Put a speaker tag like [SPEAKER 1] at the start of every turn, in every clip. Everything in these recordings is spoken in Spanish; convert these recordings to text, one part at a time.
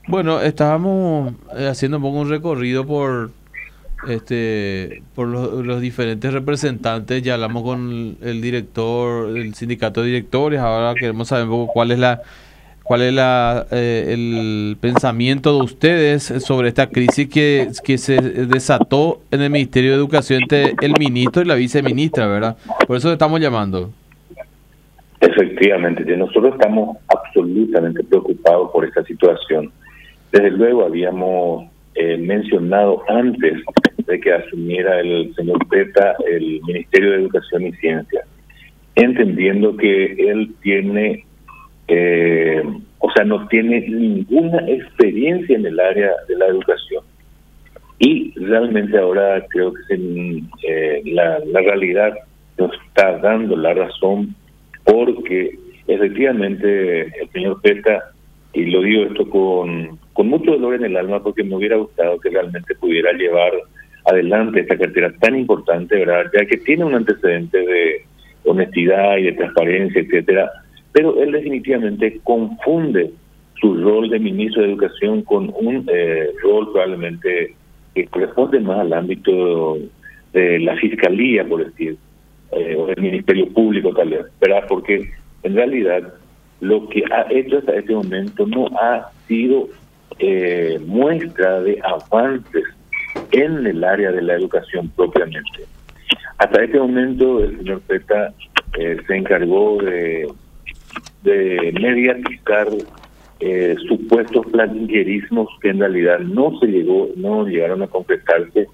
[SPEAKER 1] Bueno, estábamos haciendo un poco un recorrido por los diferentes representantes. Ya hablamos con el director del sindicato de directores. Ahora queremos saber un poco cuál es el pensamiento de ustedes sobre esta crisis que se desató en el Ministerio de Educación entre el ministro y la viceministra, ¿verdad? Por eso estamos llamando.
[SPEAKER 2] Efectivamente, nosotros estamos absolutamente preocupados por esta situación. Desde luego habíamos mencionado antes de que asumiera el señor Peta el Ministerio de Educación y Ciencia, entendiendo que él tiene, no tiene ninguna experiencia en el área de la educación. Y realmente ahora creo que la realidad nos está dando la razón, porque efectivamente el señor Peta, y lo digo esto con mucho dolor en el alma, porque me hubiera gustado que realmente pudiera llevar adelante esta cartera tan importante, ¿verdad? Ya que tiene un antecedente de honestidad y de transparencia, etcétera, pero él definitivamente confunde su rol de ministro de Educación con un rol probablemente que corresponde más al ámbito de la fiscalía, por decir, o del Ministerio Público tal vez, ¿verdad? Porque en realidad lo que ha hecho hasta este momento no ha sido muestra de avances en el área de la educación propiamente. Hasta este momento el señor Peta se encargó de mediatizar supuestos planillerismos que en realidad no llegaron a concretarse.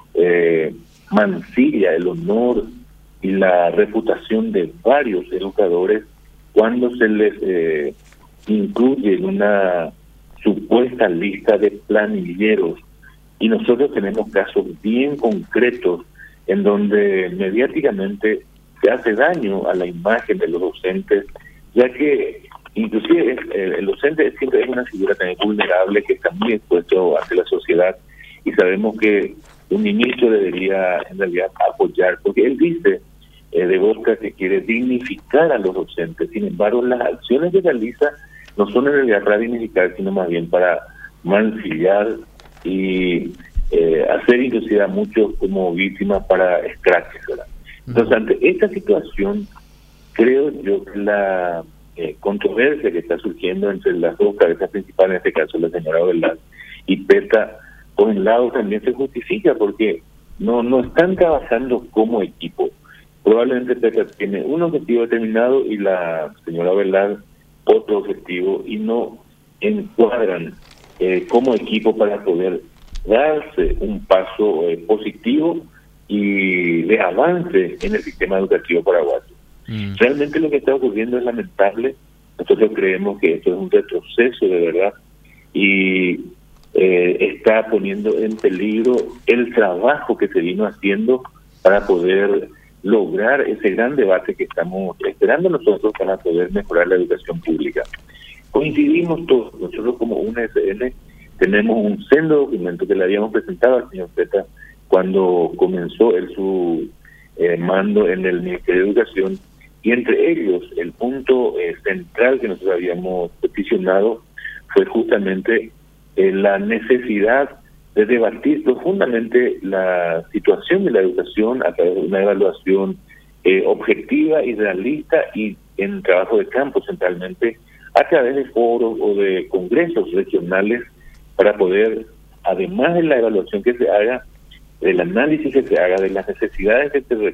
[SPEAKER 2] Mancilla el honor y la reputación de varios educadores cuando se les incluye en una supuesta lista de planilleros. Y nosotros tenemos casos bien concretos en donde mediáticamente se hace daño a la imagen de los docentes, ya que inclusive el docente siempre es una figura tan vulnerable que está muy expuesto ante la sociedad, y sabemos que un ministro debería en realidad apoyar, porque él dice de boca que quiere dignificar a los docentes. Sin embargo, las acciones que realiza no son en realidad para dignificar, sino más bien para mancillar y hacer inclusive a muchos como víctimas para escraches, ¿verdad? Entonces, ante esta situación, creo yo que la controversia que está surgiendo entre las dos cabezas principales, en este caso la señora Velar y Peta, por un lado también se justifica porque no están trabajando como equipo. Probablemente Peta tiene un objetivo determinado y la señora Velar otro objetivo, y no encuadran como equipo para poder darse un paso positivo y de avance en el sistema educativo paraguayo. Realmente lo que está ocurriendo es lamentable. Nosotros creemos que esto es un retroceso de verdad, y está poniendo en peligro el trabajo que se vino haciendo para poder lograr ese gran debate que estamos esperando nosotros para poder mejorar la educación pública. Coincidimos todos, nosotros como UNSN tenemos un sendo documento que le habíamos presentado al señor Peta cuando comenzó su mando en el Ministerio de Educación, y entre ellos el punto central que nosotros habíamos peticionado fue justamente la necesidad de debatir profundamente la situación de la educación a través de una evaluación objetiva y realista, y en trabajo de campo centralmente, a través de foros o de congresos regionales, para poder, además de la evaluación que se haga, del análisis que se haga, de las necesidades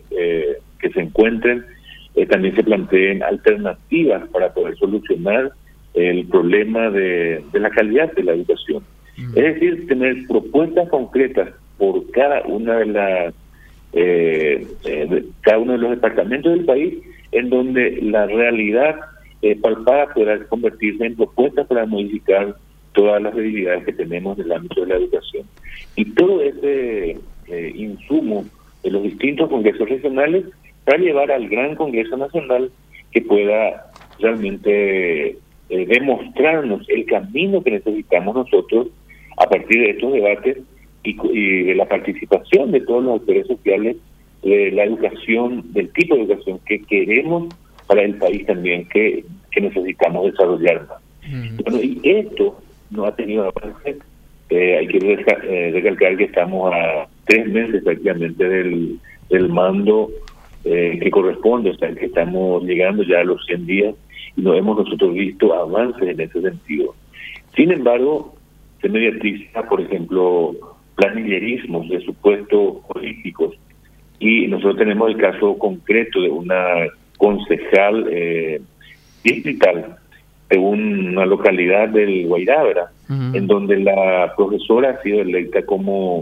[SPEAKER 2] que se encuentren, también se planteen alternativas para poder solucionar el problema de la calidad de la educación. Es decir, tener propuestas concretas por cada una de cada uno de los departamentos del país, en donde la realidad palpable pueda convertirse en propuestas para modificar todas las debilidades que tenemos en el ámbito de la educación. Y todo ese insumo de los distintos congresos regionales para llevar al gran Congreso Nacional, que pueda realmente demostrarnos el camino que necesitamos nosotros a partir de estos debates y de la participación de todos los actores sociales, de la educación, del tipo de educación que queremos para el país también, que necesitamos desarrollar más. Bueno, y esto no ha tenido avance. Hay que recalcar que estamos a 3 meses prácticamente del mando que corresponde, o sea, que estamos llegando ya a los 100 días y no hemos nosotros visto avances en ese sentido. Sin embargo, se mediatiza, por ejemplo, planillerismos de supuestos políticos, y nosotros tenemos el caso concreto de una concejal distrital de una localidad del Guairá, en donde la profesora ha sido electa como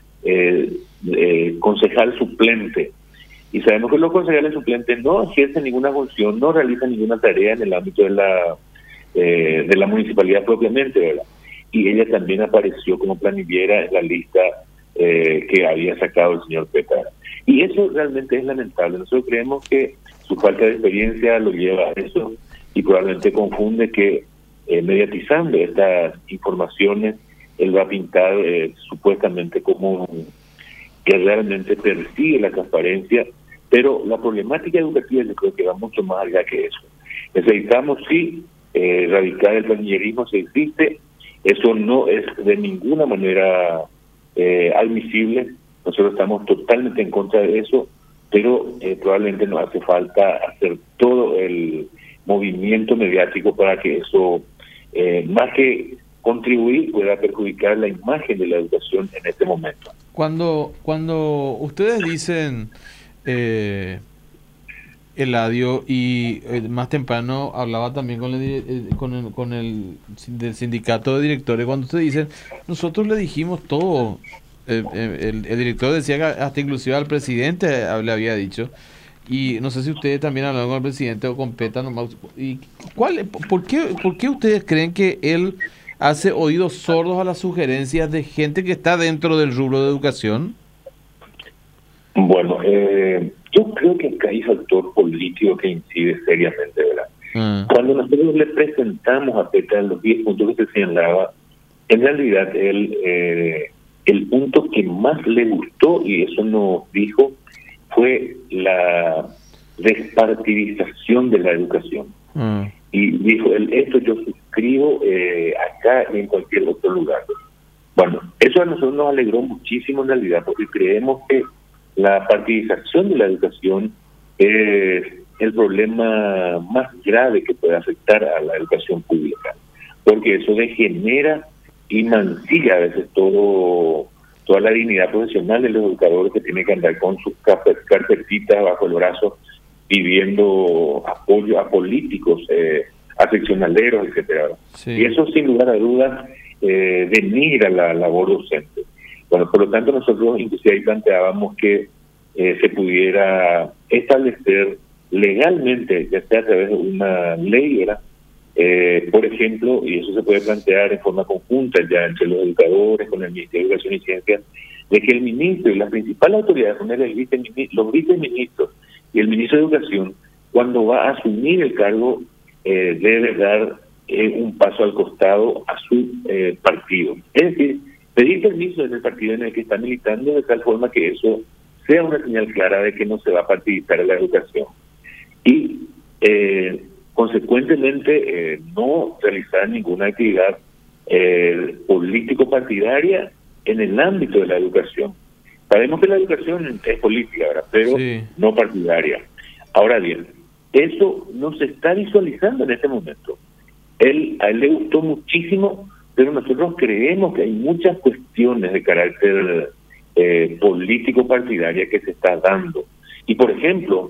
[SPEAKER 2] concejal suplente. Y sabemos que los concejales suplentes no ejercen ninguna función, no realizan ninguna tarea en el ámbito de la municipalidad propiamente, ¿verdad? Y ella también apareció como planillera en la lista que había sacado el señor Petara. Y eso realmente es lamentable. Nosotros creemos que su falta de experiencia lo lleva a eso, y probablemente confunde que mediatizando estas informaciones él va a pintar supuestamente como que realmente persigue la transparencia, pero la problemática educativa yo creo que va mucho más allá que eso. Necesitamos sí erradicar el planillerismo si existe. Eso no es de ninguna manera admisible. Nosotros estamos totalmente en contra de eso, pero probablemente nos hace falta hacer todo el movimiento mediático para que eso, más que contribuir, pueda perjudicar la imagen de la educación en este momento.
[SPEAKER 1] Cuando ustedes dicen, Eladio, y más temprano hablaba también con el del sindicato de directores, cuando ustedes dicen, nosotros le dijimos todo, el director decía que hasta inclusive al presidente le había dicho, y no sé si ustedes también hablaron con el presidente o con PETA nomás, y ¿por qué ustedes creen que él hace oídos sordos a las sugerencias de gente que está dentro del rubro de educación?
[SPEAKER 2] Bueno, yo creo que acá hay factor político que incide seriamente, ¿verdad? Cuando nosotros le presentamos a PETA los 10 puntos que se señalaba, en realidad el punto que más le gustó, y eso nos dijo, fue la despartidización de la educación. Y dijo, esto yo suscribo acá y en cualquier otro lugar. Bueno, eso a nosotros nos alegró muchísimo en realidad, porque creemos que la partidización de la educación es el problema más grave que puede afectar a la educación pública, porque eso degenera y mancilla a veces toda la dignidad profesional de los educadores, que tienen que andar con sus carpetitas bajo el brazo pidiendo apoyo a políticos, a seccionaleros, etcétera. Sí. Y eso sin lugar a dudas denigra la labor docente. Bueno, por lo tanto nosotros inclusive ahí planteábamos que se pudiera establecer legalmente, ya sea a través de una ley, ¿verdad? Por ejemplo, y eso se puede plantear en forma conjunta ya entre los educadores, con el Ministerio de Educación y Ciencia, de que el ministro y las principales autoridades, los viceministros y el ministro de Educación, cuando va a asumir el cargo, debe dar un paso al costado a su partido. Es decir, pedir permiso en el partido en el que está militando, de tal forma que eso sea una señal clara de que no se va a participar en la educación. Y consecuentemente no realizar ninguna actividad político-partidaria en el ámbito de la educación. Sabemos que la educación es política, ¿verdad? Pero sí, no partidaria. Ahora bien, eso no se está visualizando en este momento. A él le gustó muchísimo, pero nosotros creemos que hay muchas cuestiones de carácter político-partidaria que se está dando. Y por ejemplo,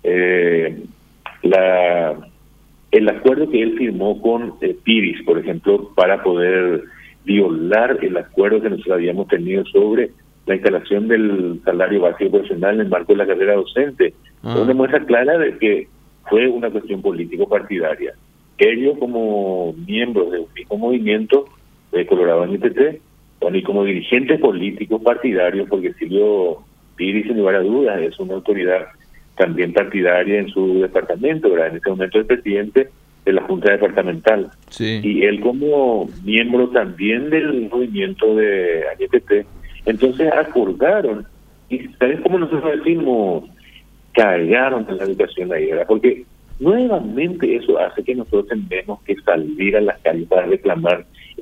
[SPEAKER 2] el acuerdo que él firmó con Piris, por ejemplo, para poder violar el acuerdo que nosotros habíamos tenido sobre la instalación del salario básico profesional en el marco de la carrera docente, es una muestra clara de que fue una cuestión político-partidaria. Ellos, como miembros de un mismo movimiento de Colorado NTT, y como dirigentes políticos partidarios, porque Silvio Piris, sin lugar a dudas, es una autoridad también partidaria en su departamento, ¿verdad? En este momento es presidente de la Junta Departamental. Sí. Y él como miembro también del movimiento de ANTT, entonces acordaron, y ¿sabes cómo nosotros decimos? Cagaron en la educación ahí, ¿verdad? Porque nuevamente eso hace que nosotros tengamos que salir a las calles para reclamar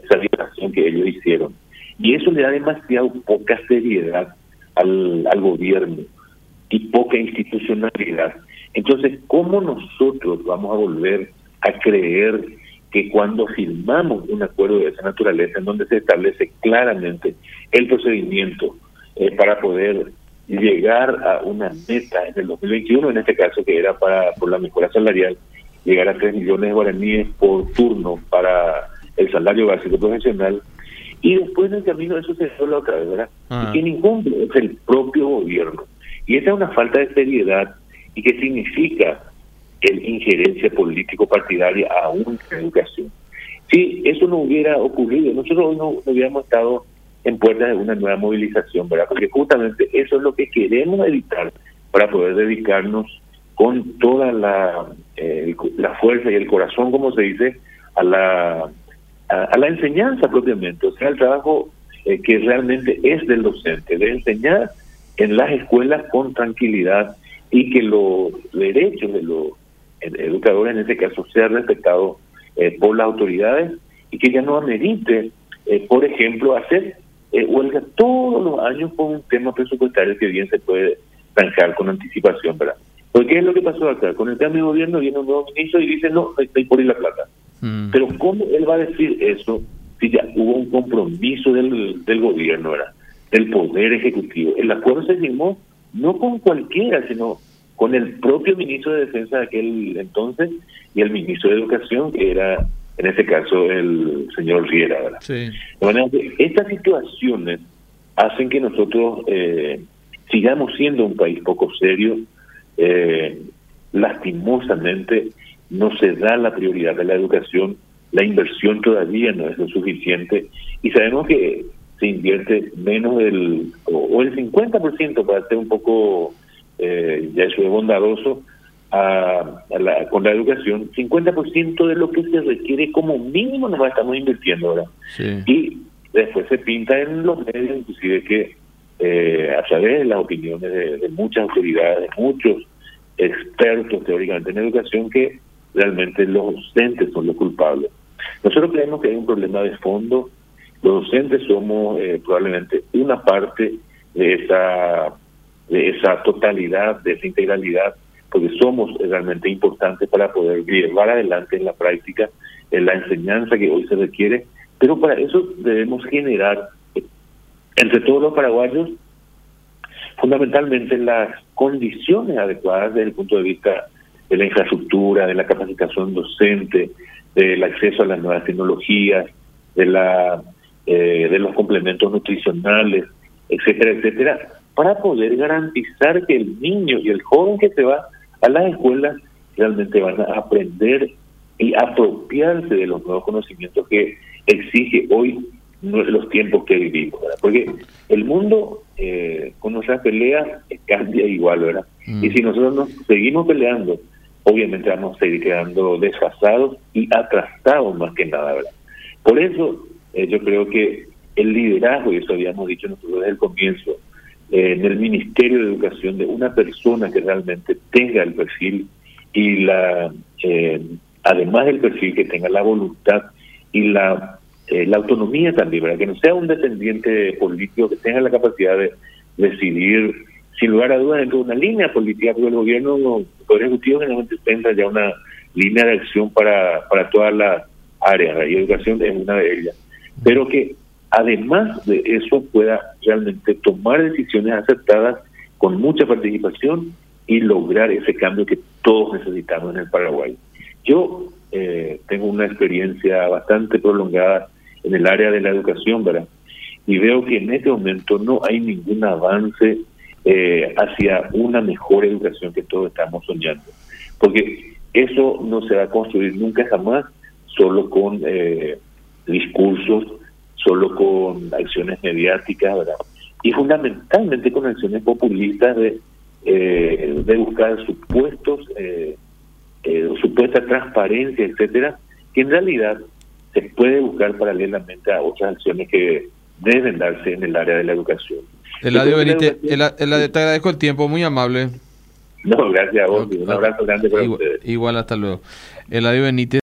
[SPEAKER 2] esa violación que ellos hicieron. Y eso le da demasiado poca seriedad al gobierno y poca institucionalidad. Entonces, ¿cómo nosotros vamos a volver a creer que cuando firmamos un acuerdo de esa naturaleza, en donde se establece claramente el procedimiento para poder llegar a una meta en el 2021, en este caso que era por la mejora salarial, llegar a 3 millones de guaraníes por turno para el salario básico profesional, y después en el camino eso se dio la otra vez, ¿verdad? Y quien incumple es el propio gobierno. Y esa es una falta de seriedad y que significa el injerencia político-partidaria aún en educación. Si eso no hubiera ocurrido, nosotros hoy no hubiéramos estado en puertas de una nueva movilización, ¿verdad? Porque justamente eso es lo que queremos evitar para poder dedicarnos con toda la fuerza y el corazón, como se dice, a la enseñanza propiamente, o sea, el trabajo que realmente es del docente, de enseñar en las escuelas con tranquilidad y que los derechos de los educadores en este caso sean respetados por las autoridades y que ya no amerite, por ejemplo, hacer huelga todos los años por un tema presupuestario que bien se puede zanjar con anticipación, ¿verdad? Porque ¿qué es lo que pasó acá? Con el cambio de gobierno viene un nuevo ministro y dice, no hay por ir la plata. Pero ¿cómo él va a decir eso si ya hubo un compromiso del gobierno, ¿verdad? Del poder ejecutivo? El acuerdo se firmó no con cualquiera, sino con el propio ministro de Defensa de aquel entonces y el ministro de Educación, que era, en este caso, el señor Riera, ¿verdad? Sí. De manera que estas situaciones hacen que nosotros sigamos siendo un país poco serio. Lastimosamente no se da la prioridad de la educación, la inversión todavía no es lo suficiente y sabemos que se invierte menos del 50% para ser un poco ya eso es bondadoso con la educación, 50% de lo que se requiere como mínimo nos estamos invirtiendo ahora. Sí. Y después se pinta en los medios inclusive que a través de las opiniones de muchas autoridades, muchos expertos teóricamente en educación, que realmente los docentes son los culpables. Nosotros creemos que hay un problema de fondo. Los docentes somos probablemente una parte de esa totalidad, de esa integralidad, porque somos realmente importantes para poder llevar adelante en la práctica en la enseñanza que hoy se requiere, pero para eso debemos generar entre todos los paraguayos fundamentalmente las condiciones adecuadas desde el punto de vista de la infraestructura, de la capacitación docente, del acceso a las nuevas tecnologías, de los complementos nutricionales, etcétera, etcétera, para poder garantizar que el niño y el joven que se va a las escuelas realmente van a aprender y apropiarse de los nuevos conocimientos que exige hoy los tiempos que vivimos, ¿verdad? Porque el mundo con nuestras peleas cambia igual, ¿verdad? Y si nosotros nos seguimos peleando, obviamente vamos a seguir quedando desfasados y atrasados más que nada, ¿verdad? Por eso yo creo que el liderazgo, y eso habíamos dicho nosotros desde el comienzo, en el Ministerio de Educación, de una persona que realmente tenga el perfil y además del perfil, que tenga la voluntad y la autonomía también, ¿verdad? Que no sea un dependiente político, que tenga la capacidad de decidir sin lugar a dudas dentro de una línea política, porque el gobierno, el Poder Ejecutivo generalmente tendrá ya una línea de acción para todas las áreas, ¿verdad? Y educación es una de ellas, pero que además de eso pueda realmente tomar decisiones acertadas con mucha participación y lograr ese cambio que todos necesitamos en el Paraguay. Yo tengo una experiencia bastante prolongada en el área de la educación, ¿verdad? Y veo que en este momento no hay ningún avance hacia una mejor educación que todos estamos soñando. Porque eso no se va a construir nunca jamás solo con discursos, solo con acciones mediáticas, ¿verdad? Y fundamentalmente con acciones populistas de buscar supuesta transparencia, etcétera, que en realidad se puede buscar paralelamente a otras acciones que deben darse en el área de la educación.
[SPEAKER 1] Eladio Benítez, te agradezco el tiempo, muy amable.
[SPEAKER 2] No, gracias a vos, un abrazo grande para ustedes.
[SPEAKER 1] Igual, hasta luego. Eladio Benítez.